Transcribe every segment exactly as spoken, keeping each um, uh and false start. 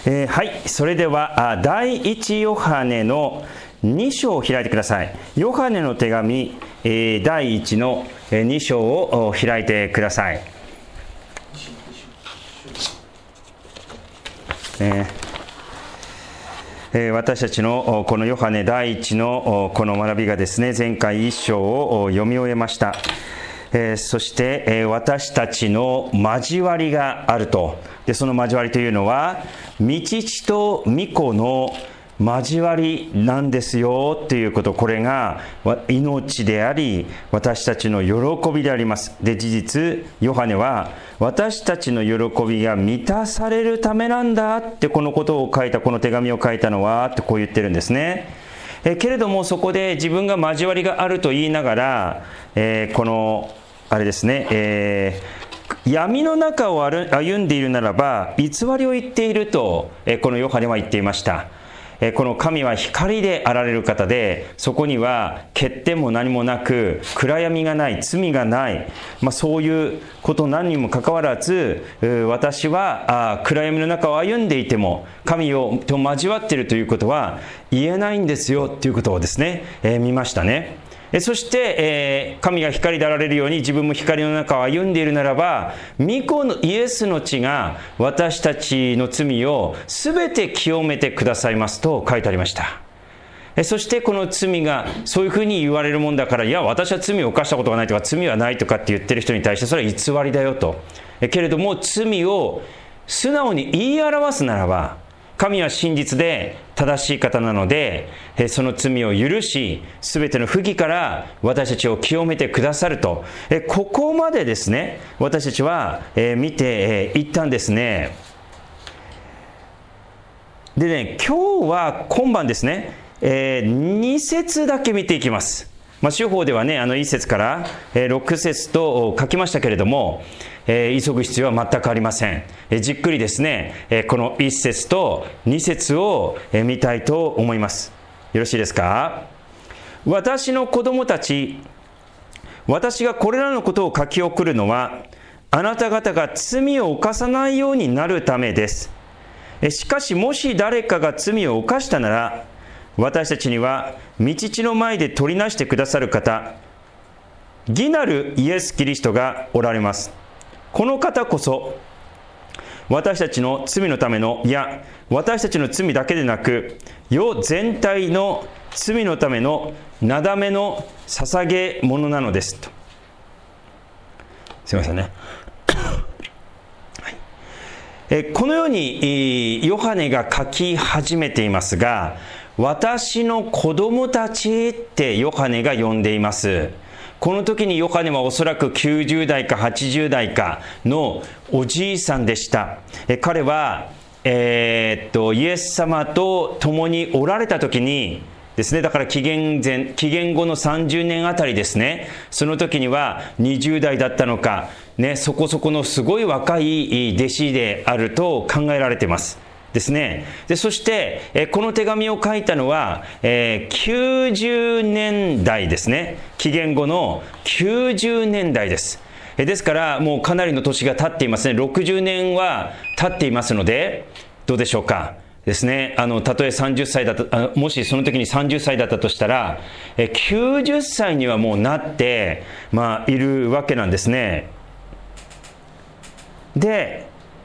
えー、はい、それでは第一ヨハネのに章を開いてください。ヨハネの手紙、えー、第一のに章を開いてください。えーえー、私たちのこのヨハネ第一のこの学びがですね、前回一章を読み終えました。えー、そして、えー、私たちの交わりがあると。でその交わりというのは御父と御子の交わりなんですよということ。これが命であり私たちの喜びであります。で事実ヨハネは私たちの喜びが満たされるためなんだってこのことを書いた、この手紙を書いたのはってこう言ってるんですね。えけれどもそこで自分が交わりがあると言いながら、えー、このあれですね、えー、闇の中を歩んでいるならば偽りを言っていると、えー、このヨハネは言っていました。えー、この神は光であられる方で、そこには欠点も何もなく暗闇がない、罪がない、まあ、そういうこと何にもかかわらず、私はあ暗闇の中を歩んでいても神をと交わっているということは言えないんですよということをですね、えー、見ましたね。そして、えー、神が光であられるように自分も光の中を歩んでいるならば、御子のイエスの血が私たちの罪をすべて清めてくださいますと書いてありました。えそしてこの罪がそういうふうに言われるもんだから、いや私は罪を犯したことがないとか罪はないとかって言ってる人に対してそれは偽りだよと。えけれども罪を素直に言い表すならば、神は真実で正しい方なので、その罪を許し、すべての不義から私たちを清めてくださると。ここまでですね、私たちは見ていったんですね。でね、今日は今晩ですね、に節だけ見ていきます。まあ、司法ではね、あのいち節からろく節と書きましたけれども、えー、急ぐ必要は全くありません。えー、じっくりですね、えー、このいち節とに節を、えー、見たいと思います。よろしいですか？私の子供たち、私がこれらのことを書き送るのは、あなた方が罪を犯さないようになるためです。えー、しかしもし誰かが罪を犯したなら、私たちには御父の前で取りなしてくださる方、義なるイエス・キリストがおられます。この方こそ私たちの罪のための、いや私たちの罪だけでなく世全体の罪のためのなだめの捧げ物なのですと。すいませんね、はい、えこのようにヨハネが書き始めていますが、私の子供たちってヨハネが呼んでいます。この時にヨハネはおそらくきゅうじゅう代かはちじゅう代かのおじいさんでした。え彼は、えー、っとイエス様と共におられた時にですね、だから紀元前、紀元後のさんじゅうねんあたりですね、その時にはにじゅう代だったのか、ね、そこそこのすごい若い弟子であると考えられていますですね。でそして、えこの手紙を書いたのは、えー、きゅうじゅうねんだいですね。紀元後のきゅうじゅうねんだいです。えですからもうかなりの年が経っていますね。ろくじゅうねんは経っていますので、どうでしょうかですね。あのたとえさんじゅっさいだったもしその時にさんじゅっさいだったとしたら、えきゅうじゅっさいにはもうなって、まあ、いるわけなんですね。で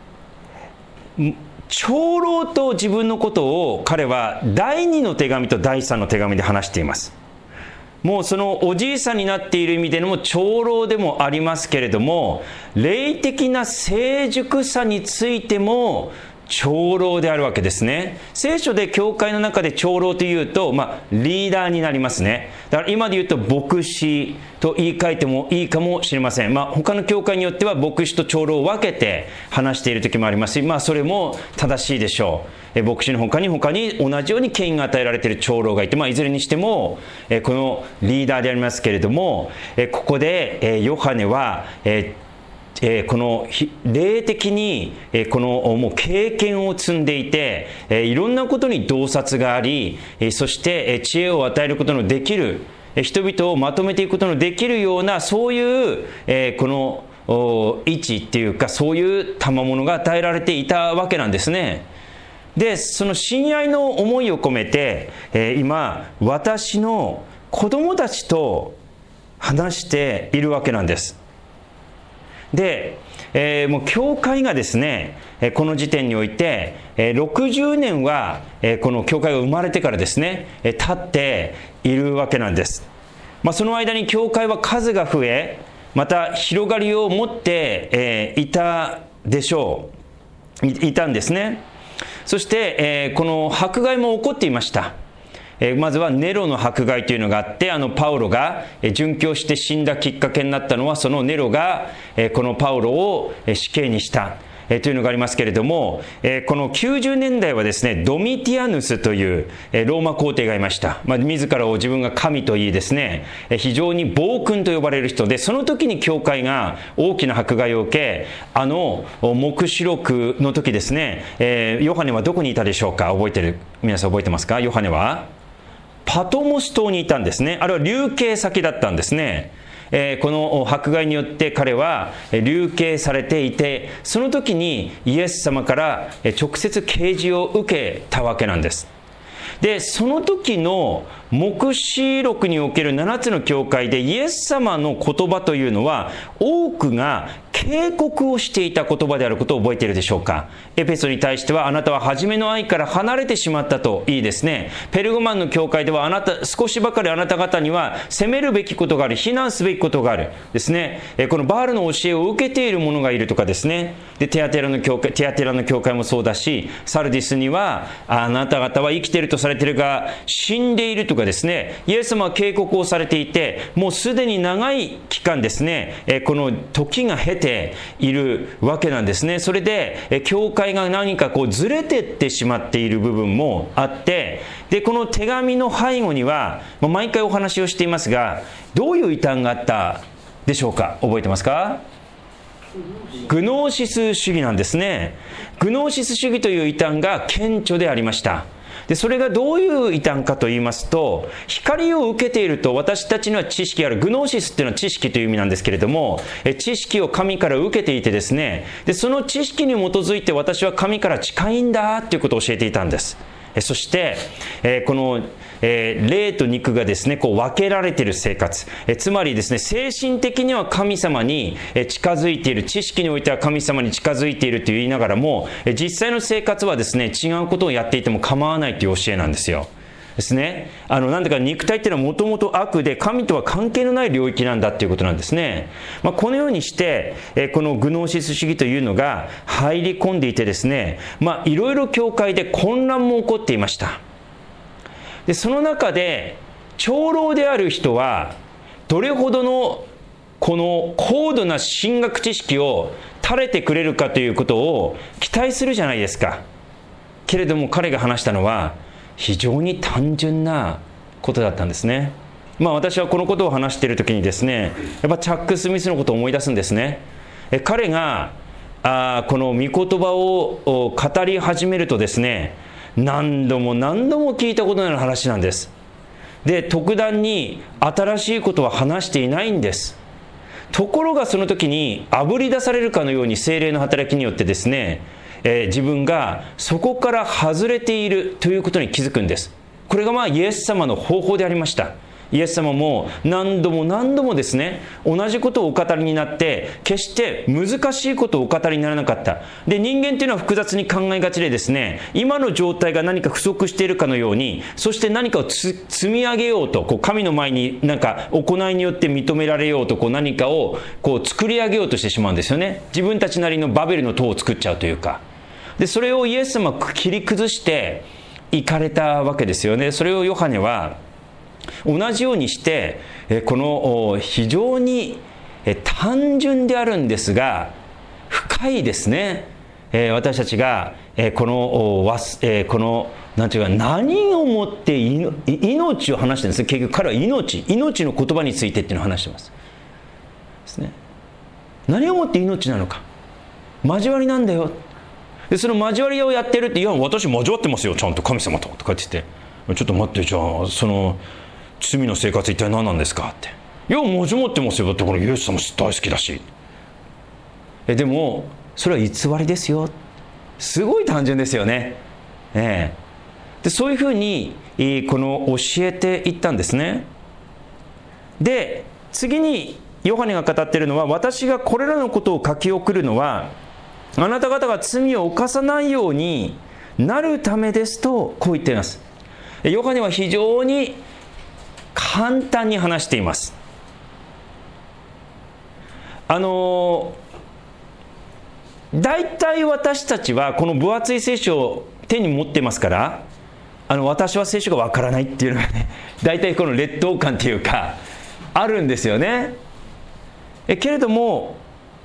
長老と自分のことを彼はだいにの手紙とだいさんの手紙で話しています。もうそのおじいさんになっている意味でのも長老でもありますけれども、霊的な成熟さについても長老であるわけですね。聖書で教会の中で長老というと、まあ、リーダーになりますね。だから今で言うと牧師と言い換えてもいいかもしれません。まあ、他の教会によっては牧師と長老を分けて話している時もありますし、まあ、それも正しいでしょう。え牧師の他に他に同じように権威が与えられている長老がいて、まあ、いずれにしてもえこのリーダーでありますけれども、えここでえヨハネはええー、この霊的に、えー、このもう経験を積んでいて、えー、いろんなことに洞察があり、えー、そして、えー、知恵を与えることのできる、えー、人々をまとめていくことのできるようなそういう、えー、この位置っていうかそういう賜物が与えられていたわけなんですね。 でその親愛の思いを込めて、えー、今私の子供たちと話しているわけなんです。で、えー、もう教会がですね、この時点においてろくじゅうねんはこの教会が生まれてからですね経っているわけなんです。まあ、その間に教会は数が増え、また広がりを持っていたでしょういたんですね。そしてこの迫害も起こっていました。まずはネロの迫害というのがあって、あのパウロが殉教して死んだきっかけになったのは、そのネロがこのパウロを死刑にしたというのがありますけれども、このきゅうじゅうねんだいはですね、ドミティアヌスというローマ皇帝がいました。まあ、自らを自分が神と言いですね、非常に暴君と呼ばれる人で、その時に教会が大きな迫害を受け、あの黙示録の時ですね、ヨハネはどこにいたでしょうか。覚えてる皆さん覚えてますか。ヨハネはパトモス島にいたんですね。あれは流刑先だったんですね。えー、この迫害によって彼は流刑されていて、その時にイエス様から直接啓示を受けたわけなんです。でその時の黙示録におけるななつの教会でイエス様の言葉というのは多くが警告をしていた言葉であることを覚えているでしょうか。エペソに対しては、あなたは初めの愛から離れてしまったといいですね。ペルゴマンの教会では、あなた少しばかりあなた方には責めるべきことがある、非難すべきことがあるですね。このバールの教えを受けている者がいるとかですね。でテアテラの教会テアテラの教会もそうだし、サルディスにはあなた方は生きているとされているが死んでいるとかですね、イエス様は警告をされていて、もうすでに長い期間ですね、この時が経ているわけなんですね。それで教会が何かこうずれてってしまっている部分もあって、でこの手紙の背後には毎回お話をしていますが、どういう異端があったでしょうか。覚えてますか。グノーシス主義なんですね。グノーシス主義という異端が顕著でありました。でそれがどういう異端かと言いますと、光を受けていると私たちには知識がある。グノーシスっていうのは知識という意味なんですけれども、知識を神から受けていてですね、でその知識に基づいて私は神から近いんだということを教えていたんです。そしてこの霊と肉がですねこう分けられている生活、つまりですね精神的には神様に近づいている、知識においては神様に近づいていると言いながらも、実際の生活はですね違うことをやっていても構わないという教えなんですよ。ですね、あのなんだか肉体っていうのはもともと悪で神とは関係のない領域なんだっていうことなんですね。まあ、このようにしてこのグノーシス主義というのが入り込んでいてですね、まあいろいろ教会で混乱も起こっていました。でその中で長老である人はどれほどのこの高度な神学知識を垂れてくれるかということを期待するじゃないですか。けれども彼が話したのは非常に単純なことだったんですね。まあ私はこのことを話している時にですね、やっぱチャック・スミスのことを思い出すんですね。え彼があこの御言葉を語り始めるとですね、何度も何度も聞いたことのある話なんです。で特段に新しいことは話していないんです。ところがその時にあぶり出されるかのように聖霊の働きによってですね、えー、自分がそこから外れているということに気づくんです。これがまあイエス様の方法でありました。イエス様も何度も何度もですね同じことをお語りになって、決して難しいことをお語りにならなかった。で人間というのは複雑に考えがちでですね、今の状態が何か不足しているかのように、そして何かをつ積み上げようと、こう神の前に何か行いによって認められようと、こう何かをこう作り上げようとしてしまうんですよね。自分たちなりのバベルの塔を作っちゃうというか。でそれをイエス様は切り崩していかれたわけですよね。それをヨハネは同じようにして、この非常に単純であるんですが深いですね、私たちがこのこのなんていうか何をもって命を話してるんですね。結局彼は命命の言葉についてっていうのを話してますですね。何をもって命なのか、交わりなんだよ。でその交わりをやってるって、いや私交わってますよちゃんと神様ととかって言って、ちょっと待って、じゃあその罪の生活一体何なんですかって、いや交わってますよ、だってこれイエス様大好きだし。えでもそれは偽りですよ。すごい単純ですよね。 えー、でそういうふうにこの教えていったんですね。で次にヨハネが語っているのは、私がこれらのことを書き送るのはあなた方が罪を犯さないようになるためですと、こう言っています。ヨハネは非常に簡単に話しています。あの大体私たちはこの分厚い聖書を手に持ってますから、あの私は聖書がわからないっていうのがね、大体この劣等感っていうかあるんですよね。えけれども、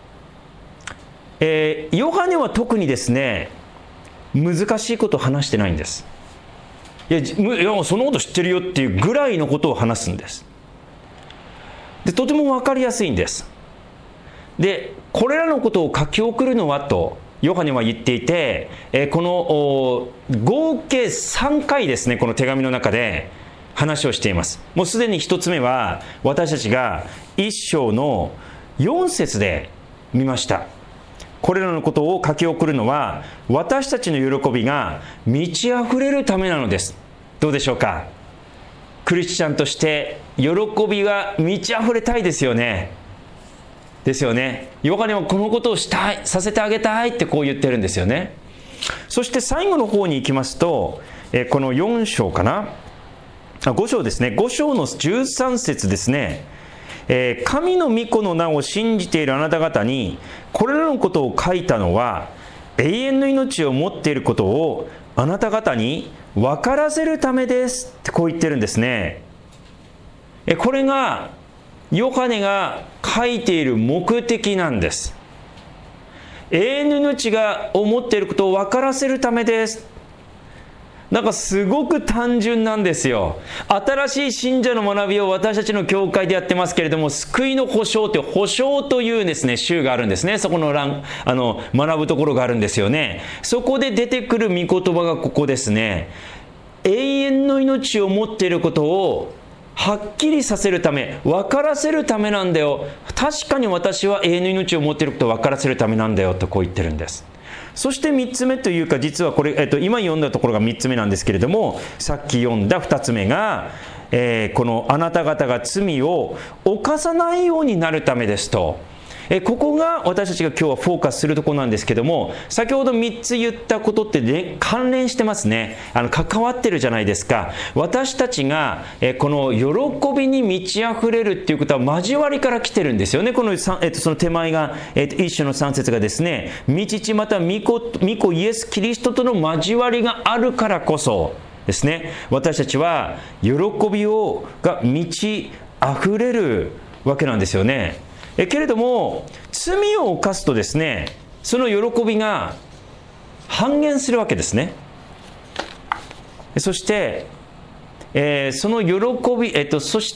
えー、ヨハネは特にですね、難しいことを話してないんです。いや、いやそのこと知ってるよっていうぐらいのことを話すんです。でとても分かりやすいんです。でこれらのことを書き送るのはとヨハネは言っていて、えー、この合計さんかいですね、この手紙の中で話をしています。もうすでにひとつめは私たちがいっ章のよん節で見ました。これらのことを書き送るのは私たちの喜びが満ち溢れるためなのです。どうでしょうか。クリスチャンとして喜びが満ち溢れたいですよね。ですよね。ヨハネはこのことをしたい、させてあげたいってこう言ってるんですよね。そして最後の方に行きますと、えこのよん章かな、あご章ですね、ご章のじゅうさん節ですね。えー、神の御子の名を信じているあなた方にこれらのことを書いたのは、永遠の命を持っていることをあなた方に分からせるためですってこう言ってるんですね。えこれがヨハネが書いている目的なんです。永遠の命がを持っていることを分からせるためです。なんかすごく単純なんですよ。新しい信者の学びを私たちの教会でやってますけれども、救いの保証という保証というですね章があるんですね。そこの欄あの学ぶところがあるんですよね。そこで出てくる御言葉がここですね。永遠の命を持っていることをはっきりさせるため、分からせるためなんだよ。確かに私は永遠の命を持っていることを分からせるためなんだよとこう言ってるんです。そしてみっつめというか、実はこれ、えっと、今読んだところがみっつめなんですけれども、さっき読んだふたつめが、えー、このあなた方が罪を犯さないようになるためですと。えここが私たちが今日はフォーカスするところなんですけども、先ほどみっつ言ったことって、ね、関連してますね。あの関わってるじゃないですか。私たちがえこの喜びに満ち溢れるっていうことは交わりから来てるんですよね。この、えっと、その手前が、えっと、一章のさん節がですね、御父また御子、御子イエス・キリストとの交わりがあるからこそですね、私たちは喜びをが満ち溢れるわけなんですよね。えけれども罪を犯すとですね、その喜びが半減するわけですね。そして、えー、その喜び、えっと、そして、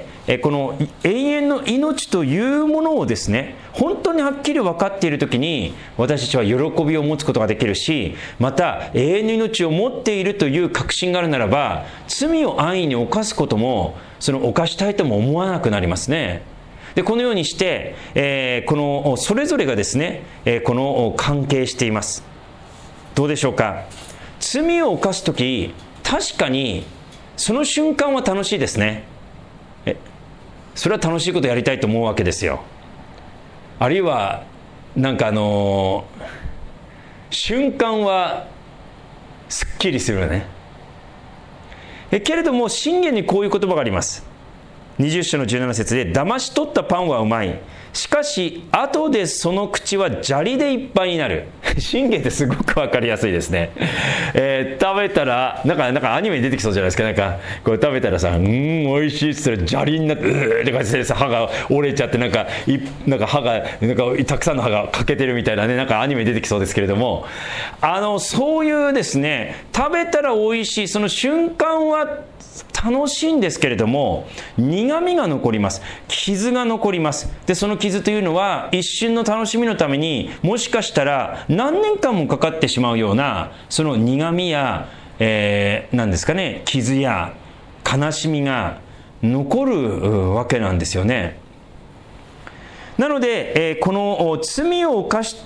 えー、この永遠の命というものをですね、本当にはっきり分かっているときに私たちは喜びを持つことができるし、また永遠の命を持っているという確信があるならば、罪を安易に犯すことも、その犯したいとも思わなくなりますね。でこのようにして、えー、このそれぞれがですね、えー、この関係しています。どうでしょうか。罪を犯すとき、確かにその瞬間は楽しいですね。えそれは楽しいことやりたいと思うわけですよ。あるいはなんかあのー、瞬間はすっきりするね。えけれども箴言にこういう言葉があります。にじゅう章のじゅうなな節で、騙し取ったパンはうまい、しかし後でその口は砂利でいっぱいになる。箴言ってすごく分かりやすいですね。えー、食べたらなんかなんかアニメに出てきそうじゃないですか。なんかこれ食べたらさ、うーん美味しいっつったら砂利になって、うーって感じでさ、歯が折れちゃって、なんかいなんか歯がなんかたくさんの歯が欠けてるみたいなね、なんかアニメに出てきそうですけれども、あのそういうですね、食べたら美味しい、その瞬間は楽しいんですけれども、苦みが残ります。傷が残ります。でその傷というのは一瞬の楽しみのために、もしかしたら何年間もかかってしまうような、その苦みや、えー、何ですかね、傷や悲しみが残るわけなんですよね。なので、えー、この罪を犯し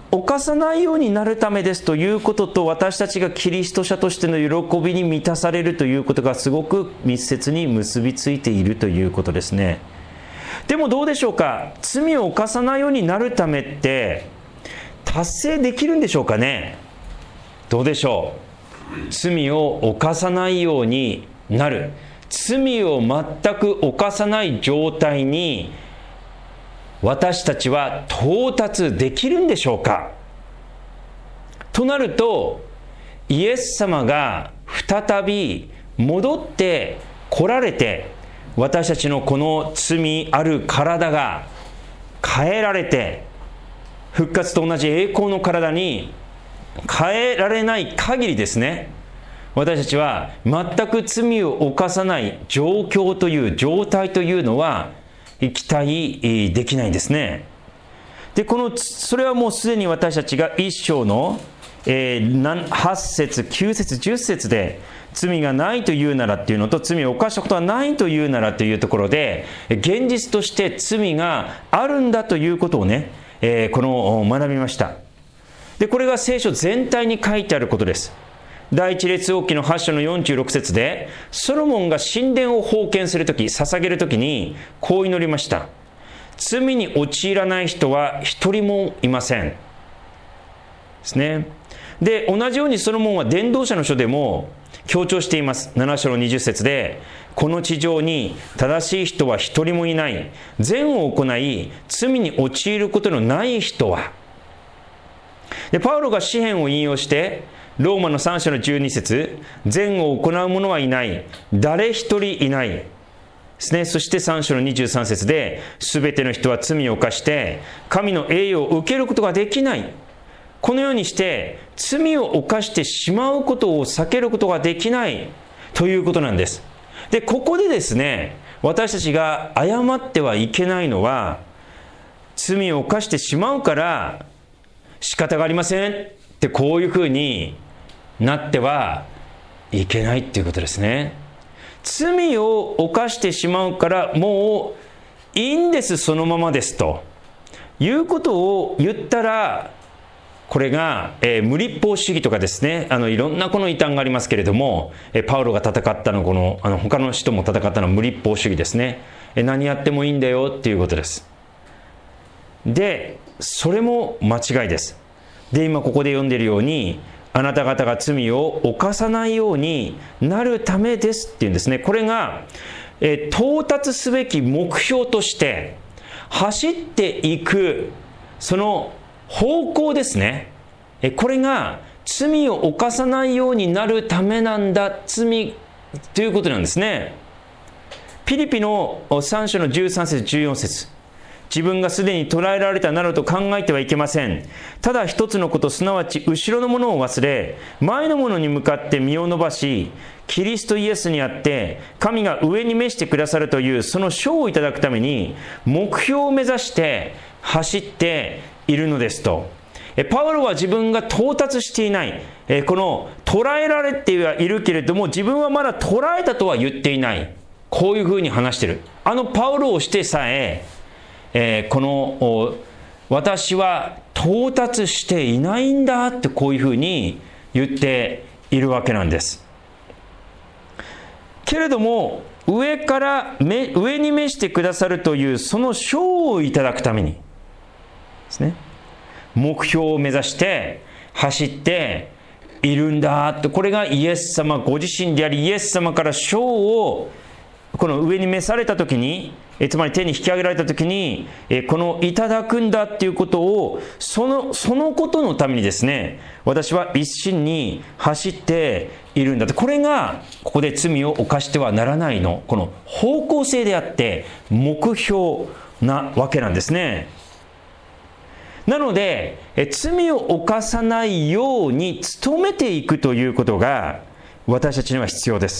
犯さないようになるためですということと、私たちがキリスト者としての喜びに満たされるということがすごく密接に結びついているということですね。でもどうでしょうか。罪を犯さないようになるためって達成できるんでしょうかね。どうでしょう。罪を犯さないようになる、罪を全く犯さない状態に私たちは到達できるんでしょうか。となると、イエス様が再び戻って来られて、私たちのこの罪ある体が変えられて、復活と同じ栄光の体に変えられない限りですね、私たちは全く罪を犯さない状況という状態というのは期待できないんですね。で、このそれはもうすでに私たちが一章の、えー、はち節きゅう節じゅっ節で罪がないというならっていうのと、罪を犯したことはないというならというところで、現実として罪があるんだということをね、えー、この学びました。で、これが聖書全体に書いてあることです。第一列王記のはち章のよんじゅうろく節で、ソロモンが神殿を奉献するとき、捧げるときにこう祈りました。罪に陥らない人は一人もいませんですね。で、同じようにソロモンは伝道者の書でも強調しています。なな章のにじゅっ節で、この地上に正しい人は一人もいない、善を行い罪に陥ることのない人は。で、パウロが詩篇を引用してローマのさん章のじゅうに節、善を行う者はいない、誰一人いないですね。そしてさん章のにじゅうさん節で、すべての人は罪を犯して神の栄誉を受けることができない。このようにして罪を犯してしまうことを避けることができないということなんです。で、ここでですね、私たちが誤ってはいけないのは、罪を犯してしまうから仕方がありませんってこういうふうになってはいけないっていうことですね。罪を犯してしまうからもういいんです、そのままですということを言ったら、これが、えー、無立法主義とかですね、あのいろんなこの異端がありますけれども、えー、パウロが戦ったのこのあの他の人も戦ったのは無立法主義ですね。えー、何やってもいいんだよっていうことです。で、それも間違いです。で、今ここで読んでいるように、あなた方が罪を犯さないようになるためですっていうんですね。これが、えー、到達すべき目標として走っていくその方向ですね。えー、これが罪を犯さないようになるためなんだ、罪ということなんですね。ピリピのさん章のじゅうさん節じゅうよん節、自分がすでに捕らえられたなどと考えてはいけません。ただ一つのこと、すなわち後ろのものを忘れ、前のものに向かって身を伸ばし、キリストイエスにあって神が上に召してくださるというその賞をいただくために目標を目指して走っているのですと。パウロは自分が到達していない、この捕らえられてはいるけれども自分はまだ捕らえたとは言っていない、こういうふうに話している。あのパウロをしてさええー、この私は到達していないんだってこういうふうに言っているわけなんです。けれども上からめ上に召してくださるというその賞をいただくためにですね、目標を目指して走っているんだって、これがイエス様ご自身であり、イエス様から賞をこの上に召された時に、えつまり手に引き上げられた時に、えこのいただくんだっていうことを、そのそのことのためにですね、私は一心に走っているんだと。これがここで罪を犯してはならないのこの方向性であって目標なわけなんですね。なのでえ罪を犯さないように努めていくということが私たちには必要です。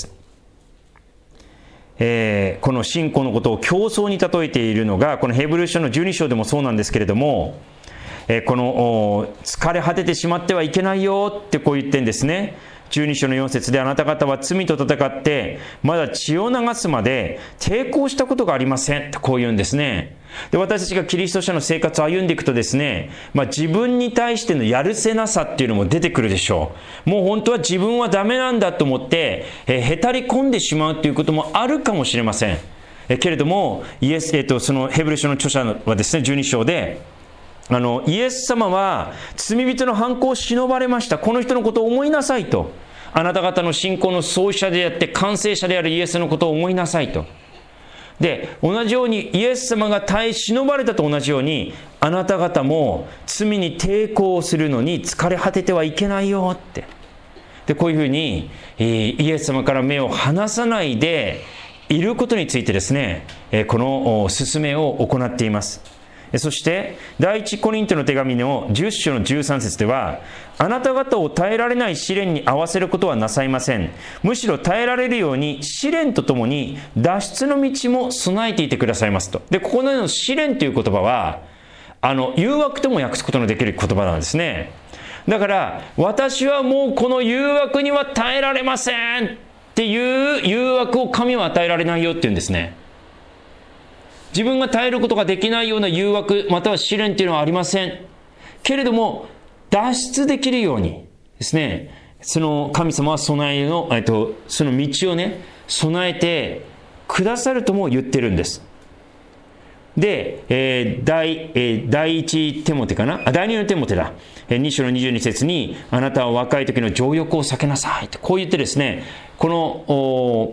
えー、この信仰のことを競争に例えているのがこのヘブル書のじゅうに章でもそうなんですけれども、えー、この疲れ果ててしまってはいけないよってこう言ってんですね。 じゅうに章のよん節で、あなた方は罪と戦ってまだ血を流すまで抵抗したことがありませんとこう言うんですね。で、私たちがキリスト者の生活を歩んでいくとですね、まあ、自分に対してのやるせなさっていうのも出てくるでしょう。もう本当は自分はダメなんだと思って、えー、へたり込んでしまうということもあるかもしれません。えー、けれどもイエス、えー、とそのヘブル書の著者はですね、じゅうに章であのイエス様は罪人の犯行を忍ばれました。この人のことを思いなさいと。あなた方の信仰の創始者であって完成者であるイエスのことを思いなさいと。で、同じようにイエス様が耐え忍ばれたと同じように、あなた方も罪に抵抗するのに疲れ果ててはいけないよって。で、こういうふうにイエス様から目を離さないでいることについてですね、この勧めを行っています。そして第一コリントの手紙のじゅっ章のじゅうさん節では、あなた方を耐えられない試練に合わせることはなさいません。むしろ耐えられるように試練とともに脱出の道も備えていてくださいますと。で、ここの試練という言葉はあの誘惑とも訳すことのできる言葉なんですね。だから私はもうこの誘惑には耐えられませんっていう誘惑を神は与えられないよっていうんですね。自分が耐えることができないような誘惑または試練というのはありませんけれども、脱出できるようにですね、その神様は備えの、えっと、その道をね備えてくださるとも言ってるんです。で、えー、第、えー、第一テモテかなあ第二のテモテだ、えー、に章のにじゅうに節に、あなたは若い時の情欲を避けなさいとこう言ってですね、この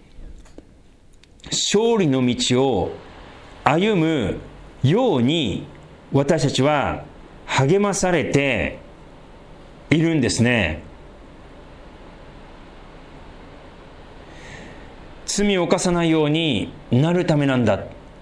勝利の道を歩むように私たちは励まされているんですね。罪を犯さないようになるためなんだ。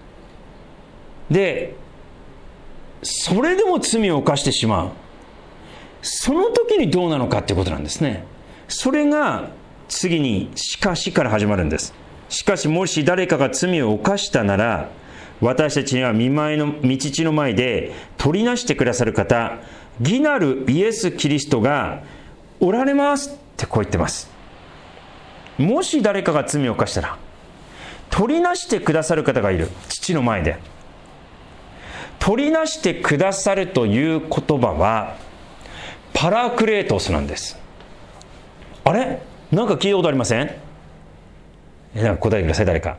で、それでも罪を犯してしまう。その時にどうなのかっていうことなんですね。それが次にしかしから始まるんです。しかしもし誰かが罪を犯したなら、私たちには御前の御父の前で取りなしてくださる方、義なるイエス・キリストがおられますってこう言ってます。もし誰かが罪を犯したら取りなしてくださる方がいる。父の前で取りなしてくださるという言葉はパラクレートスなんです。あれなんか聞いたことありません？なんか答えてください、誰か。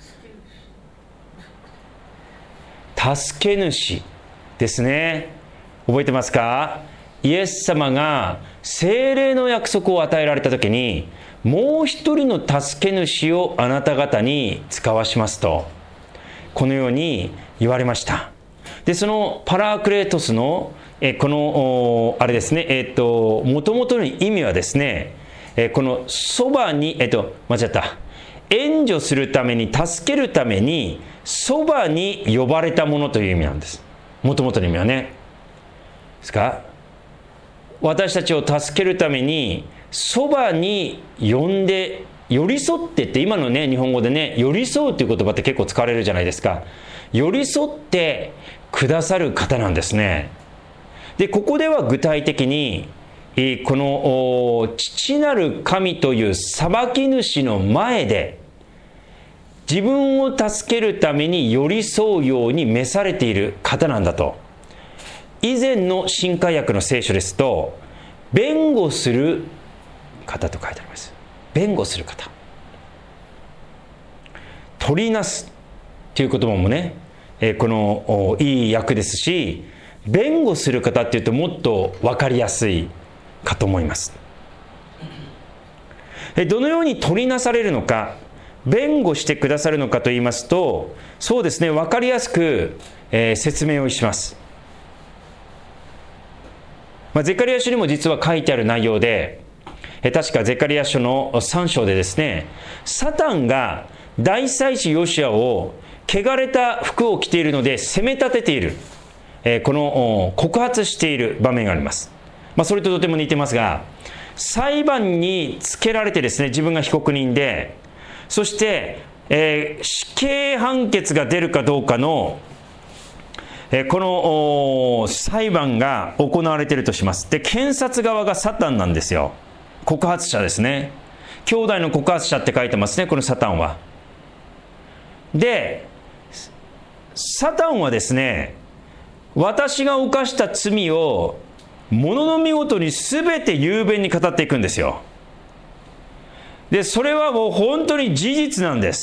助け主ですね。覚えてますか？イエス様が聖霊の約束を与えられたときに、もう一人の助け主をあなた方に使わしますと、このように言われました。で、そのパラクレートスのえこのあれですね、えっと元々の意味はですね、えこのそばにえっと間違った援助するために、助けるためにそばに呼ばれたものという意味なんです。もともとの意味はね。ですか？私たちを助けるためにそばに呼んで、寄り添ってって、今のね日本語でね寄り添うという言葉って結構使われるじゃないですか。寄り添ってくださる方なんですね。で、ここでは具体的にこの父なる神という裁き主の前で自分を助けるために寄り添うように召されている方なんだと。以前の新海訳の聖書ですと、弁護する方と書いてあります。弁護する方、取りなすという言葉もね、このいい訳ですし、弁護する方っていうともっと分かりやすいかと思います。どのように取りなされるのか、弁護してくださるのかと言いますと、そうですね、分かりやすく、えー、説明をします。まあ、ゼカリヤ書にも実は書いてある内容で、えー、確かゼカリヤ書のさん章でですね、サタンが大祭司ヨシュアを汚れた服を着ているので責め立てている、えー、この告発している場面があります。まあ、それととても似てますが、裁判につけられてですね、自分が被告人で、そして、えー、死刑判決が出るかどうかの、えー、この裁判が行われているとします。で、検察側がサタンなんですよ。 告発者ですね。兄弟の告発者って書いてますね、このサタンは。で、サタンはですね、私が犯した罪をものの見事に全て雄弁に語っていくんですよ。で、それはもう本当に事実なんです。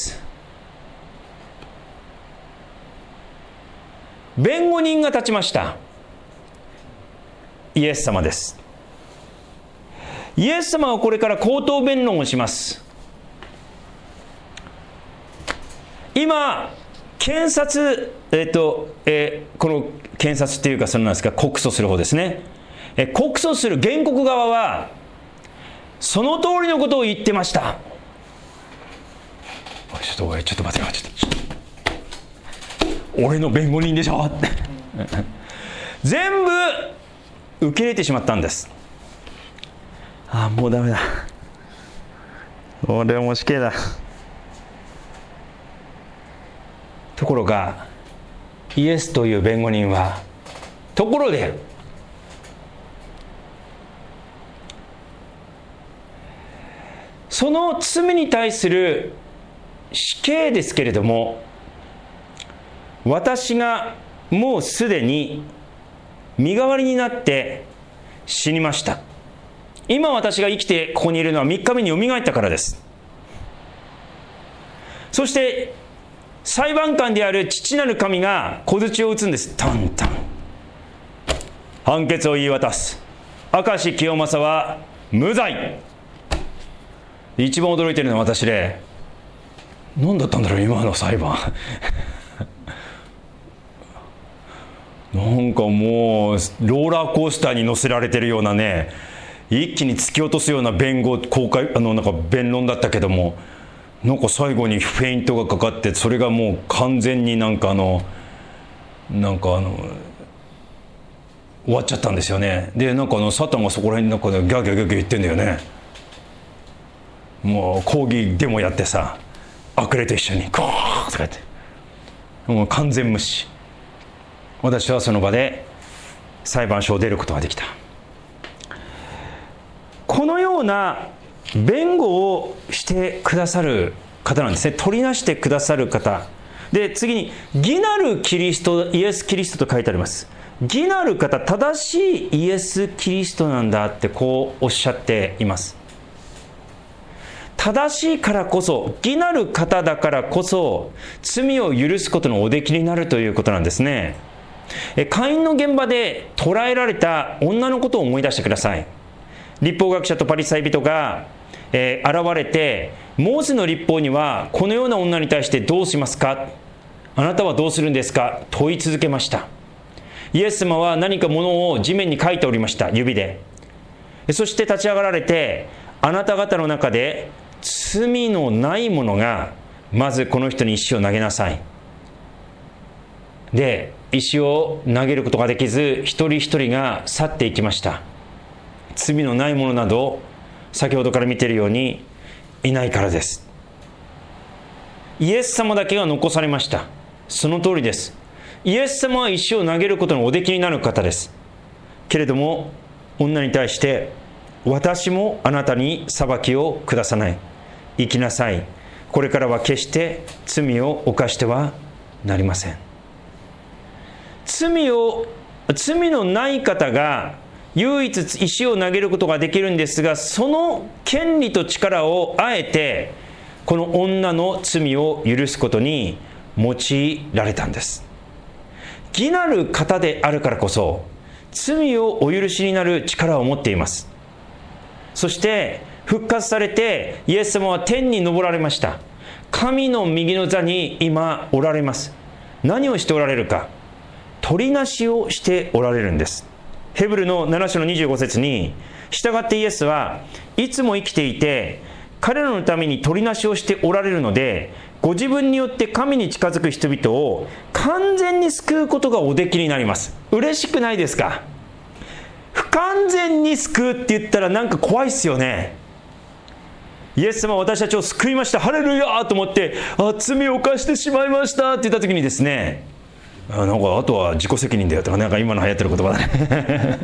弁護人が立ちました。イエス様です。イエス様はこれから口頭弁論をします。今、検察、えっと、えー、この検察っていうか、そのなんですか、告訴する方ですね。え告訴する原告側は、その通りのことを言ってました。ちょっと、ちょっと待ってよ、ちょっと。俺の弁護人でしょって全部受け入れてしまったんです。ああ、もうダメだ。俺も死刑だ。ところがイエスという弁護人は、ところでその罪に対する死刑ですけれども、私がもうすでに身代わりになって死にました。今私が生きてここにいるのはみっかめによみがえったからです。そして裁判官である父なる神が小槌を打つんです。タンタン。判決を言い渡す。明石清正は無罪。一番驚いているのは私で、何だったんだろう今の裁判なんかもうローラーコースターに乗せられてるようなね、一気に突き落とすような弁護公開あのなんか弁論だったけども、なんか最後にフェイントがかかって、それがもう完全になんかあのなんかあの終わっちゃったんですよね。で、なんかあのサタンがそこら辺なんかギャーギャーギャーギャー言ってんだよね。もう抗議デモやってさ、悪霊と一緒にゴーとか言って、もう完全無視。私はその場で裁判所を出ることができた。このような弁護をしてくださる方なんですね。取りなしてくださる方で、次に義なるキリスト、イエス・キリストと書いてあります。義なる方、正しいイエス・キリストなんだってこうおっしゃっています。正しいからこそ、義なる方だからこそ罪を許すことのおできになるということなんですね。カインの現場で捕らえられた女のことを思い出してください。律法学者とパリサイ人が、えー、現れて、モーセの律法にはこのような女に対してどうしますか、あなたはどうするんですか、問い続けました。イエス様は何か物を地面に書いておりました、指で。そして立ち上がられて、あなた方の中で罪のない者がまずこの人に石を投げなさい。で、石を投げることができず、一人一人が去っていきました。罪のない者など先ほどから見ているようにいないからです。イエス様だけが残されました。その通りです。イエス様は石を投げることのおできになる方です。けれども女に対して、私もあなたに裁きを下さない、生きなさい、これからは決して罪を犯してはなりません。罪を罪のない方が唯一石を投げることができるんですが、その権利と力をあえてこの女の罪を許すことに用いられたんです。義なる方であるからこそ罪をお許しになる力を持っています。そして復活されてイエス様は天に昇られました。神の右の座に今おられます。何をしておられるか、取りなしをしておられるんです。ヘブルのなな章のにじゅうご節に、従ってイエスはいつも生きていて彼らのために取りなしをしておられるので、ご自分によって神に近づく人々を完全に救うことがおできになります。嬉しくないですか？不完全に救うって言ったらなんか怖いっすよね。イエス様は私たちを救いました、ハレルヤーと思って、あ、罪を犯してしまいましたって言った時にですね、 あなんかあとは自己責任だよとか、なんか今の流行ってる言葉だね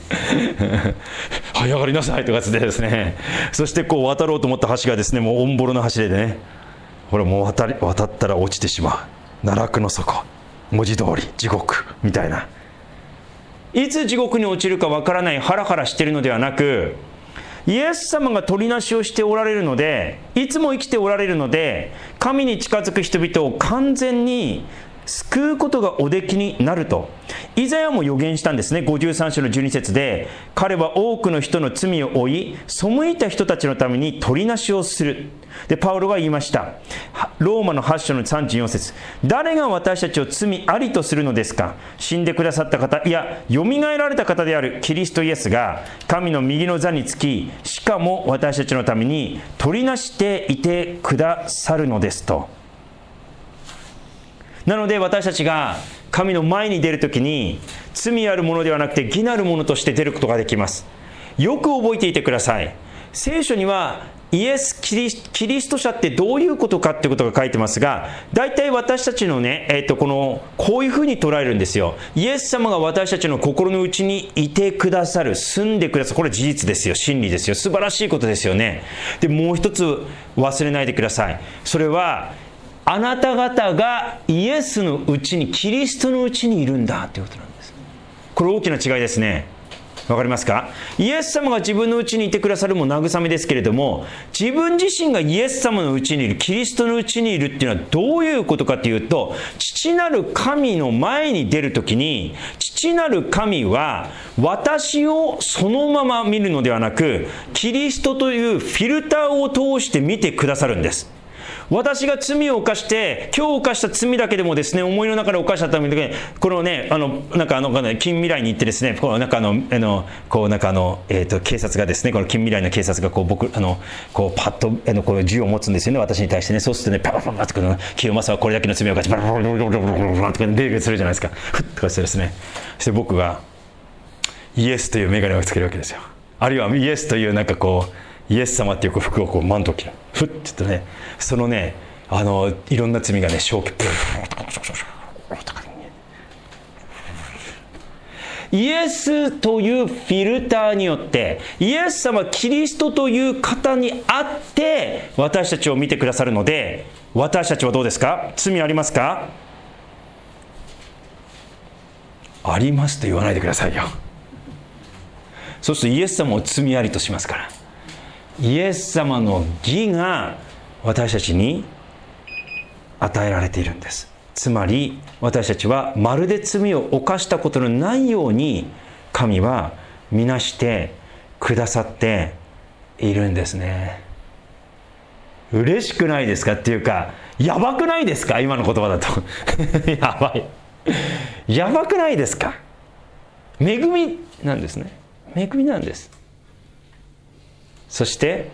早上がりなさいとかつってですね、そしてこう渡ろうと思った橋がですね、もうオンボロの橋でね、これもう渡り渡ったら落ちてしまう、奈落の底、文字通り地獄みたいな、いつ地獄に落ちるかわからないハラハラしているのではなく、イエス様が取りなしをしておられるので、いつも生きておられるので、神に近づく人々を完全に救うことがおできになるとイザヤも予言したんですね。ごじゅうさん章のじゅうに節で、彼は多くの人の罪を負い、背いた人たちのために取りなしをする。でパウロが言いました。ローマのはち章のさんじゅうよん節、誰が私たちを罪ありとするのですか。死んでくださった方、いやよみがえられた方であるキリストイエスが神の右の座につき、しかも私たちのために取りなしていてくださるのですと。なので私たちが神の前に出るときに、罪あるものではなくて義なるものとして出ることができます。よく覚えていてください。聖書にはイエス・キリス、キリスト者ってどういうことかってことが書いてますが、大体私たちのね、えっとこのこういうふうに捉えるんですよ。イエス様が私たちの心の内にいてくださる、住んでくださる。これ事実ですよ、真理ですよ、素晴らしいことですよね。でもう一つ忘れないでください。それはあなた方がイエスのうちに、キリストのうちにいるんだということなんです。これ大きな違いですね。わかりますか？イエス様が自分のうちにいてくださるも慰めですけれども、自分自身がイエス様のうちにいる、キリストのうちにいるっていうのはどういうことかというと、父なる神の前に出るときに、父なる神は私をそのまま見るのではなく、キリストというフィルターを通して見てくださるんです。私が罪を犯して、今日犯した罪だけでもですね、思いの中で犯したために、このね、あの、なんかあの、近未来に行ってですね、こうなんかあの、あの、こうなんかあの、えっと、警察がですね、この近未来の警察がこう、僕、あの、こう、パッと、あの、こう、銃を持つんですよね、私に対してね。そうするとね、パパパパッと、この、清正はこれだけの罪を犯して、バラバラバラバラバラバラって出てするじゃないですか。ふっとかしてですね。そして僕が、イエスという眼鏡をつけるわけですよ。あるいはイエスというなんかこう、イエス様っていう服をこうマントを着る。ふっって言ってね、そのね、あのいろんな罪がね、正気イエスというフィルターによって、イエス様キリストという方にあって私たちを見てくださるので、私たちはどうですか？罪ありますか？ありますと言わないでくださいよ。そうするとイエス様を罪ありとしますから、イエス様の義が私たちに与えられているんです。つまり私たちはまるで罪を犯したことのないように神はみなしてくださっているんですね。嬉しくないですか？っていうか、やばくないですか？今の言葉だとやばいやばくないですか？恵みなんですね。恵みなんです。そして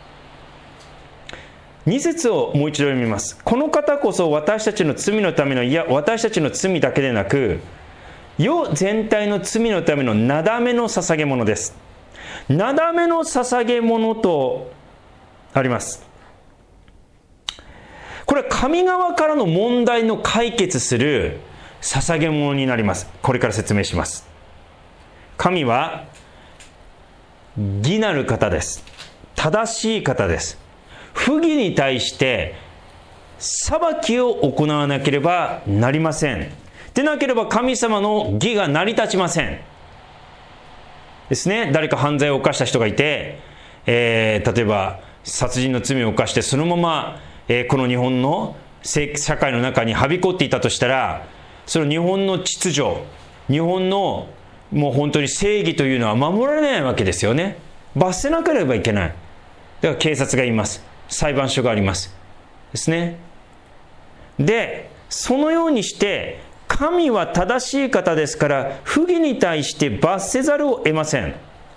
に節をもう一度読みます。この方こそ私たちの罪のための、いや私たちの罪だけでなく世全体の罪のためのなだめの捧げ物です。なだめの捧げ物とあります。これは神側からの問題の解決する捧げ物になります。これから説明します。神は義なる方です。正しい方です。不義に対して裁きを行わなければなりません。でなければ神様の義が成り立ちませんですね。誰か犯罪を犯した人がいて、えー、例えば殺人の罪を犯してそのまま、えー、この日本の社会の中にはびこっていたとしたら、その日本の秩序、日本のもう本当に正義というのは守られないわけですよね。罰せなければいけない。だから警察がいます。裁判所がありますですね。でそのようにして神は正しい方ですから、不義に対して罰せざるを得ません。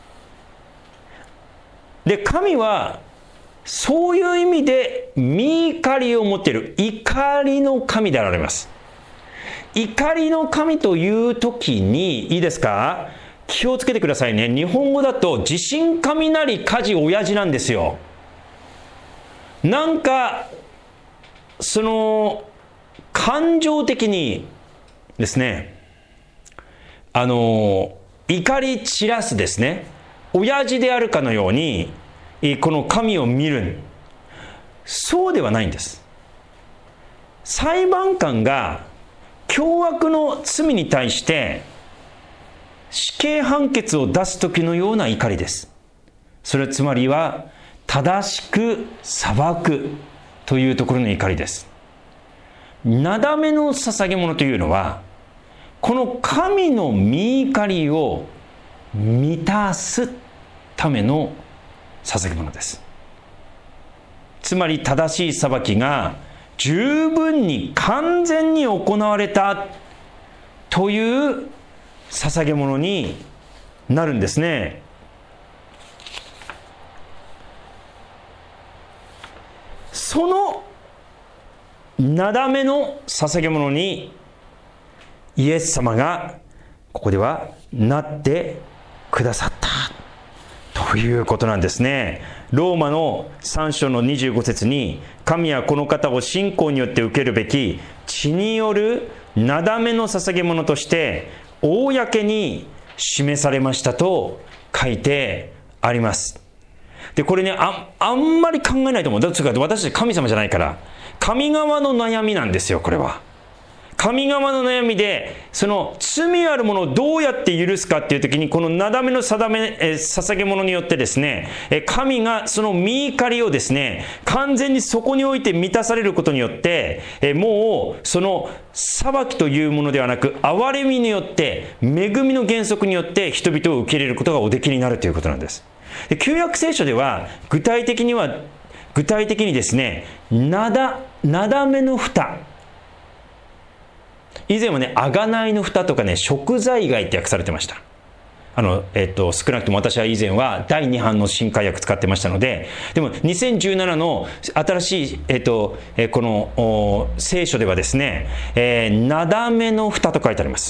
で神はそういう意味で御怒りを持っている怒りの神であられます。怒りの神という時に、いいですか、気をつけてくださいね。日本語だと地震雷火事親父なんですよ。なんかその感情的にですね、あの怒り散らすですね、親父であるかのようにこの神を見る。そうではないんです。裁判官が凶悪の罪に対して死刑判決を出す時のような怒りです。それはつまりは正しく裁くというところの怒りです。なだめの捧げ物というのは、この神の御怒りを満たすための捧げ物です。つまり正しい裁きが十分に完全に行われたという捧げ物になるんですね。そのなだめの捧げ物にイエス様がここではなってくださったということなんですね。ローマのさん章のにじゅうご節に、神はこの方を信仰によって受けるべき血によるなだめの捧げ物として公に示されましたと書いてあります。でこれね、 あ, あんまり考えないと思う。だから私たち神様じゃないから、神側の悩みなんですよ。これは神側の悩みで、その罪あるものをどうやって許すかっていう時に、このなだめの定め、えー、捧げ物によってですね、えー、神がその御怒りをですね、完全にそこにおいて満たされることによって、えー、もうその裁きというものではなく、憐れみによって、恵みの原則によって人々を受け入れることがおできになるということなんです。で旧約聖書では具体的には具体的にですね、なだなだめの蓋、以前はね、あがないの蓋とかね、贖罪害って訳されてました。あの、えっと、少なくとも私は以前はだいに版の新海訳使ってましたので、でもにせんじゅうななの新しい、えっと、えこの聖書ではですね、えー、なだめの蓋と書いてあります。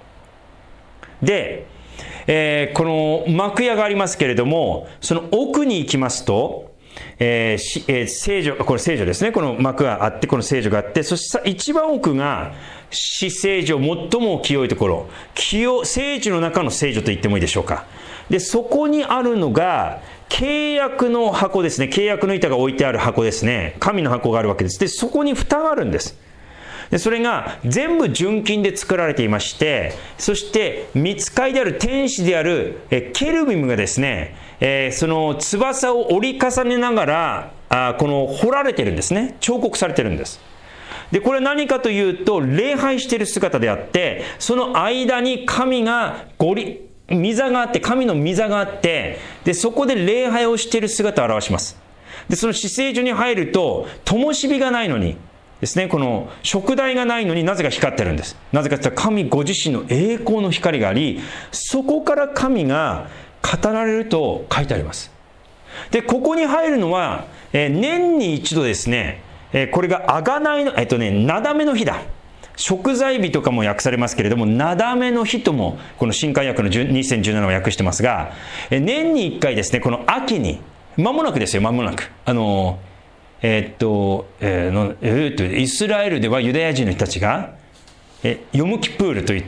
で、えー、この幕屋がありますけれども、その奥に行きますと、えーしえー、聖女、これ聖女ですね。この幕があって、この聖女があって、そして一番奥が至聖女、最も清いところ、清聖女の中の聖女と言ってもいいでしょうか。でそこにあるのが契約の箱ですね。契約の板が置いてある箱ですね。神の箱があるわけです。でそこに蓋があるんです。でそれが全部純金で作られていまして、そして御使いである天使であるえケルビムがですね、えー、その翼を折り重ねながらあこの彫られてるんですね。彫刻されてるんです。でこれは何かというと、礼拝している姿であって、その間に神がごり御座があって、神の御座があって、でそこで礼拝をしている姿を表します。でその至聖所に入ると、灯火がないのにですね、この燭台がないのになぜか光ってるんです。なぜかというと、神ご自身の栄光の光があり、そこから神が語られると書いてあります。でここに入るのは、えー、年に一度ですね、えー、これがあがないの、えっとね、なだめの日だ。贖罪日とかも訳されますけれども、なだめの日ともこの新海訳のにせんじゅうななを訳してますが、えー、年にいっかいですね、この秋に、間もなくですよ、間もなく、あのーえー、っと、えーのえー、っとイスラエルではユダヤ人の人たちが、えー、ヨムキプールといって、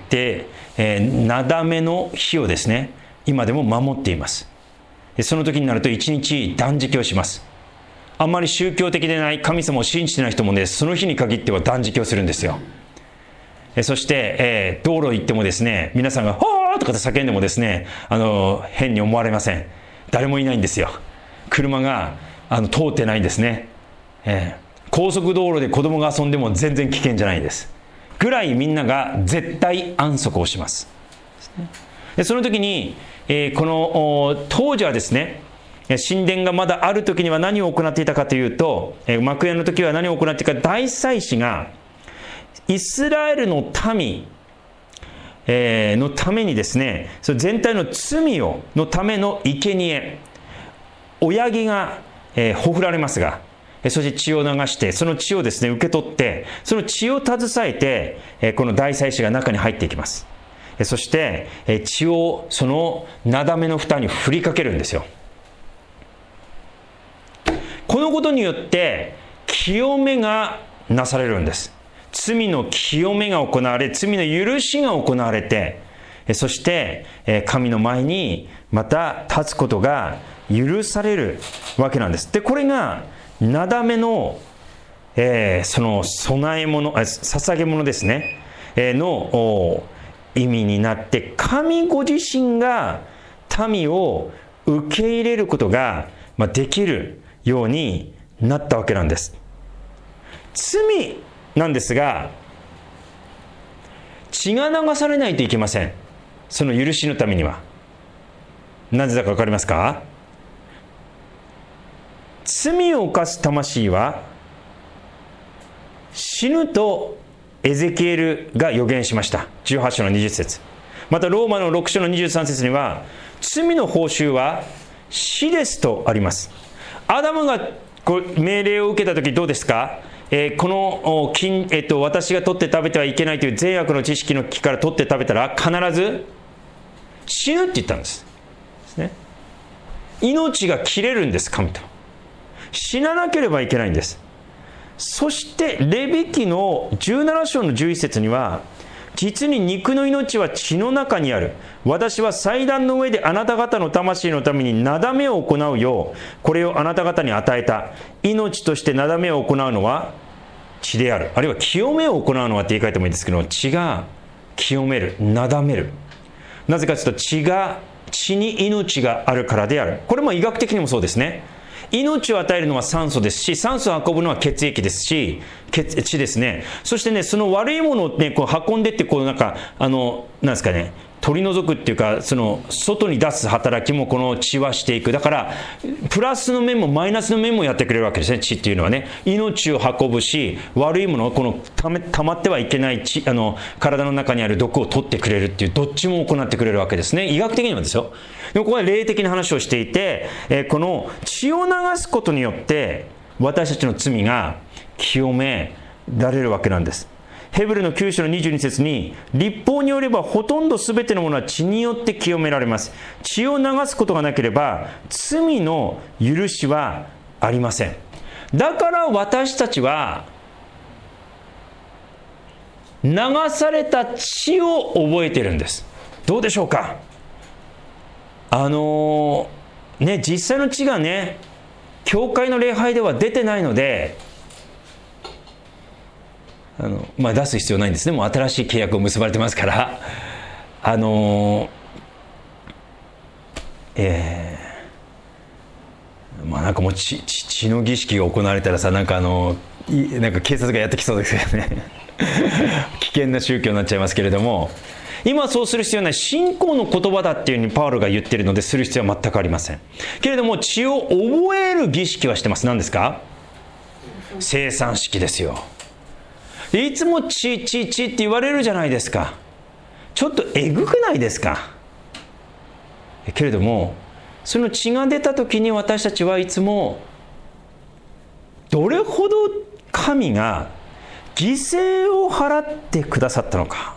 えー、なだめの日をですね、今でも守っています。その時になると一日断食をします。あんまり宗教的でない、神様を信じてない人もね、その日に限っては断食をするんですよ。えー、そして、えー、道路行ってもですね、皆さんが「はー!」とかで叫んでもですね、あの変に思われません。誰もいないんですよ。車があの通ってないんですね。えー、高速道路で子供が遊んでも全然危険じゃないですぐらい、みんなが絶対安息をします。でその時に、えー、この当時はですね、神殿がまだある時には何を行っていたかというと、えー、幕屋の時は何を行っていたか、大祭司がイスラエルの民、えー、のためにですね、その全体の罪をのための生贄、親木が、えー、ほふられますが、そして血を流して、その血をですね受け取って、その血を携えてこの大祭司が中に入っていきます。そして血をそのなだめの蓋に振りかけるんですよ。このことによって清めがなされるんです。 罪の清めが行われ、罪の許しが行われて、そして神の前にまた立つことが許されるわけなんです。で、これがなだめの、えー、その供え物、捧げ物ですね、えー、の意味になって、神ご自身が民を受け入れることができるようになったわけなんです。罪なんですが、血が流されないといけません。その許しのためには。なぜだか分かりますか？罪を犯す魂は死ぬとエゼキエルが予言しました。じゅうはち章のにじゅっ節。またローマのろく章のにじゅうさん節には、罪の報酬は死ですとあります。アダムがこう命令を受けたときどうですか？えー、この金、えっと、私が取って食べてはいけないという善悪の知識の木から取って食べたら必ず死ぬって言ったんです。ですね。命が切れるんです、神と。死ななければいけないんです。そしてレビ記のじゅうなな章のじゅういち節には、実に肉の命は血の中にある。私は祭壇の上であなた方の魂のためになだめを行うよう、これをあなた方に与えた。命としてなだめを行うのは血である。あるいは清めを行うのはって言い換えてもいいですけど、血が清める、なだめる。なぜかというと、血が、血に命があるからである。これも医学的にもそうですね。命を与えるのは酸素ですし、酸素を運ぶのは血液ですし、血、血ですね。そしてね、その悪いものをね、こう運んでって、こうなんか、あの、なんですかね、取り除くっていうか、その、外に出す働きもこの血はしていく。だから、プラスの面もマイナスの面もやってくれるわけですね、血っていうのはね。命を運ぶし、悪いものをこの、ため、溜まってはいけない血、あの、体の中にある毒を取ってくれるっていう、どっちも行ってくれるわけですね。医学的にはですよ。でもここは霊的な話をしていて、えー、この血を流すことによって私たちの罪が清められるわけなんです。ヘブルのきゅう章のにじゅうに節に、律法によればほとんど全てのものは血によって清められます。血を流すことがなければ罪の許しはありません。だから私たちは流された血を覚えているんです。どうでしょうか？あのー、ね、実際の血がね、教会の礼拝では出てないので、あの、まあ、出す必要ないんですね。もう新しい契約を結ばれてますから、あのー、えー、まあなんかもう血、血の儀式が行われたらさ、なんかあのー、なんか警察がやってきそうですよね。危険な宗教になっちゃいますけれども、今はそうする必要ない、信仰の言葉だっていうふうにパウロが言っているので、する必要は全くありません。けれども血を覚える儀式はしてます。何ですか？聖餐式ですよ。いつも血血血って言われるじゃないですか。ちょっとえぐくないですか？けれどもその血が出た時に、私たちはいつもどれほど神が犠牲を払ってくださったのか、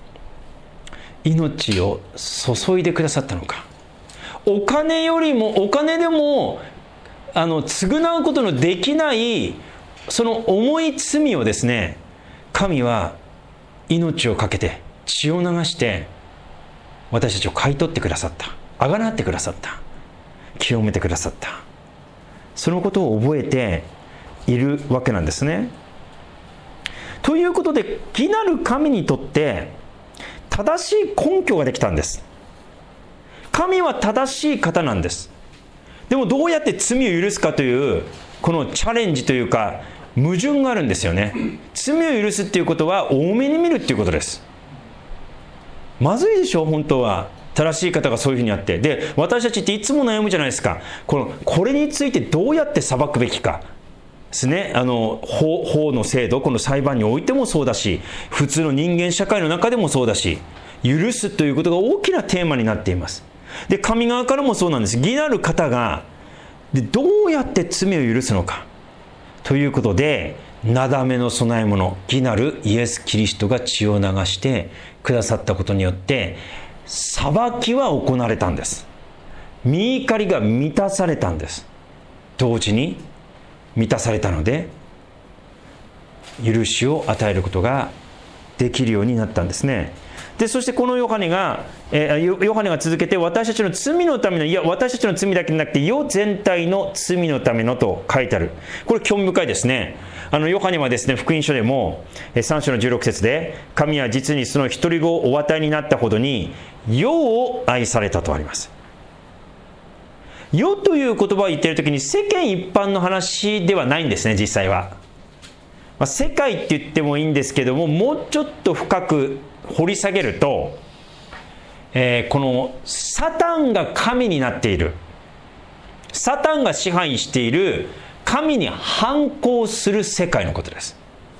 命を注いでくださったのか、お金よりも、お金でもあの償うことのできないその重い罪をですね、神は命を懸けて血を流して私たちを買い取ってくださった、あがなってくださった、清めてくださった、そのことを覚えているわけなんですね。ということで、義なる神にとって正しい根拠ができたんです。神は正しい方なんです。でもどうやって罪を許すかというこのチャレンジというか矛盾があるんですよね。罪を許すっていうことは多めに見るっていうことです。まずいでしょ、本当は。正しい方がそういうふうにあって、で私たちっていつも悩むじゃないですか。このこれについてどうやって裁くべきかですね。あの 法, 法の制度、この裁判においてもそうだし、普通の人間社会の中でもそうだし、許すということが大きなテーマになっています。で神側からもそうなんです。義なる方がでどうやって罪を許すのかということで、なだめの供え物、義なるイエス・キリストが血を流してくださったことによって裁きは行われたんです。御怒りが満たされたんです。同時に満たされたので、 許しを与えることができるようになったんですね。でそしてこのヨハネが、えー、ヨハネが続けて、私たちの罪のための、いや私たちの罪だけでなくて世全体の罪のためのと書いてある。これ興味深いですね。あのヨハネはですね、福音書でもさん章のじゅうろく節で、神は実にその独り子をお与えになったほどに世を愛されたとあります。世という言葉を言っているときに世間一般の話ではないんですね、実際は。まあ、世界って言ってもいいんですけども、もうちょっと深く掘り下げると、えー、このサタンが神になっている、サタンが支配している神に反抗する世界のことです。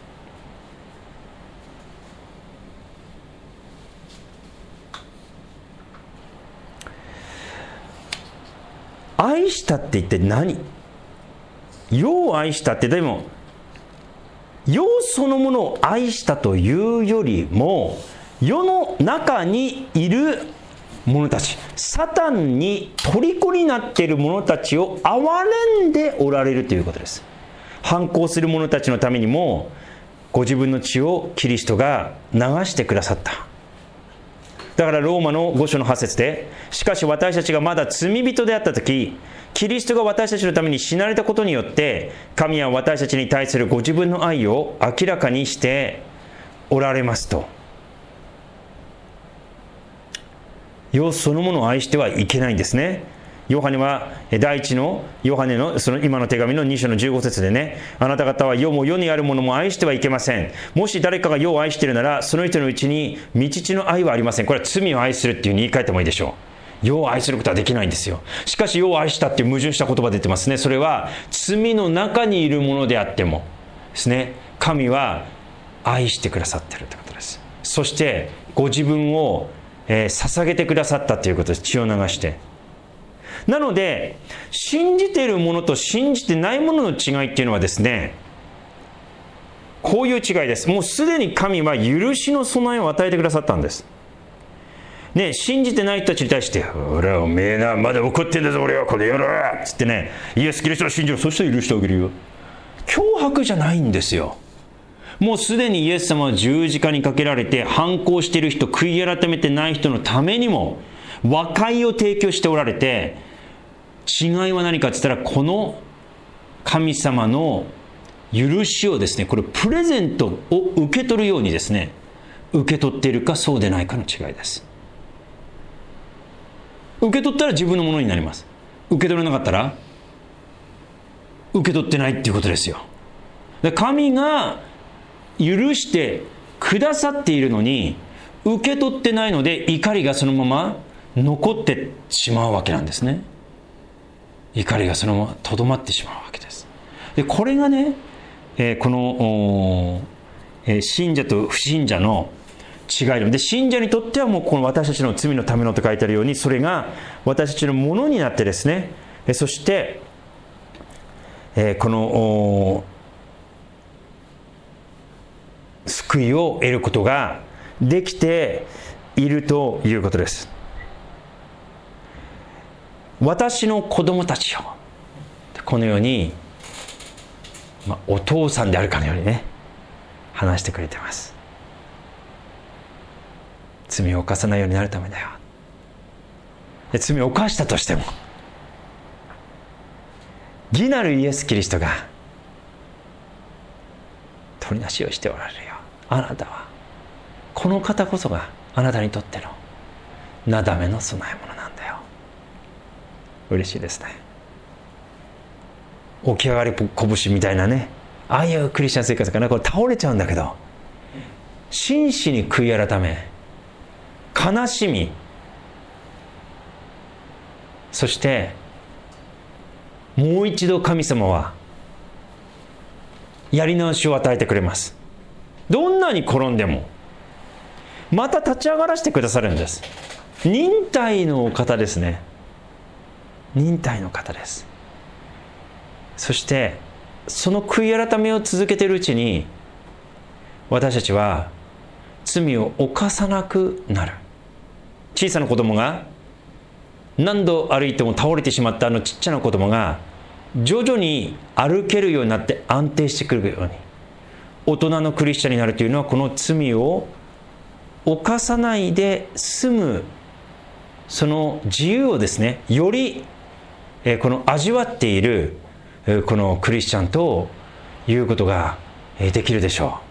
愛したって一体何？世を愛したって、でも世そのものを愛したというよりも、世の中にいる者たち、サタンに虜になっている者たちを憐れんでおられるということです。反抗する者たちのためにもご自分の血をキリストが流してくださった。だからローマのご章のはち節で、しかし私たちがまだ罪人であったとき、キリストが私たちのために死なれたことによって、神は私たちに対するご自分の愛を明らかにしておられますと。世そのものを愛してはいけないんですね。ヨハネは第一のヨハネのその今の手紙のに章のじゅうご節でね、あなた方は世も世にあるものも愛してはいけません。もし誰かが世を愛しているなら、その人のうちに未知の愛はありません。これは罪を愛するっていうふうに言い換えてもいいでしょう。世を愛することはできないんですよ。しかし世を愛したっていう矛盾した言葉出てますね。それは罪の中にいるものであってもですね、神は愛してくださっているということです。そしてご自分を、えー、捧げてくださったということです。血を流して。なので信じているものと信じてないものの違いっていうのはですね、こういう違いです。もうすでに神は許しの備えを与えてくださったんです。ね、信じてない人たちに対して、俺はおめえな、まだ怒ってんだぞ俺はこれやろうっつってね、イエス・キリストを信じろ、そして許してあげるよ。脅迫じゃないんですよ。もうすでにイエス様は十字架にかけられて、反抗している人、悔い改めてない人のためにも和解を提供しておられて、違いは何かって言ったら、この神様の許しをですね、これプレゼントを受け取るようにですね、受け取っているかそうでないかの違いです。受け取ったら自分のものになります。受け取れなかったら受け取ってないっていうことですよ。で、神が許してくださっているのに受け取ってないので、怒りがそのまま残ってしまうわけなんですね。怒りがそのままとどまってしまうわけです。で、これがね、えー、この、えー、信者と不信者の違いで、信者にとってはもうこの私たちの罪のためのと書いてあるように、それが私たちのものになってですね、そして、えー、この救いを得ることができているということです。私の子供たちをこのように、まあ、お父さんであるかのようにね、話してくれてます。罪を犯さないようになるためだよ。で、罪を犯したとしても義なるイエス・キリストが取りなしをしておられるよ。あなたはこの方こそがあなたにとってのなだめの供え物なんだよ。嬉しいですね。起き上がり拳みたいなね、ああいうクリスチャン生活かな、これ倒れちゃうんだけど、真摯に悔い改め、悲しみ、そしてもう一度神様はやり直しを与えてくれます。どんなに転んでもまた立ち上がらせてくださるんです。忍耐のお方ですね。忍耐の方です。そしてその悔い改めを続けているうちに、私たちは罪を犯さなくなる。小さな子供が何度歩いても倒れてしまったあのちっちゃな子供が徐々に歩けるようになって安定してくるように、 大人のクリスチャンになるというのは、この罪を犯さないで済むその自由をですね、よりこの味わっているこのクリスチャンということができるでしょ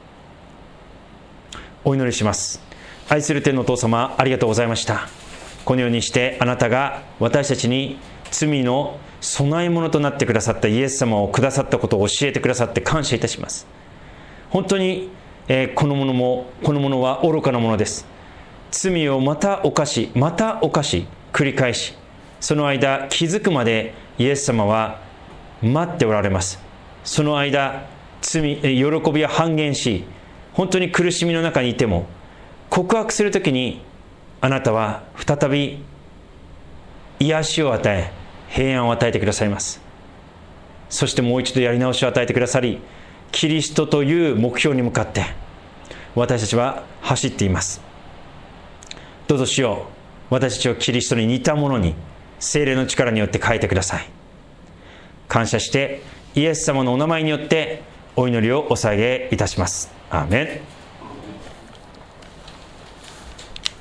う。お祈りします。愛する天のお父様、ありがとうございました。このようにしてあなたが私たちに罪の備え物となってくださったイエス様をくださったことを教えてくださって感謝いたします。本当に、えー、このものもこのものは愚かなものです。罪をまた犯しまた犯し繰り返し、その間気づくまでイエス様は待っておられます。その間罪喜びは半減し、本当に苦しみの中にいても告白するときにあなたは再び癒しを与え平安を与えてくださいます。そしてもう一度やり直しを与えてくださり、キリストという目標に向かって私たちは走っています。どうぞ主よ、私たちをキリストに似たものに聖霊の力によって変えてください。感謝してイエス様のお名前によってお祈りをお捧げいたします。アーメン。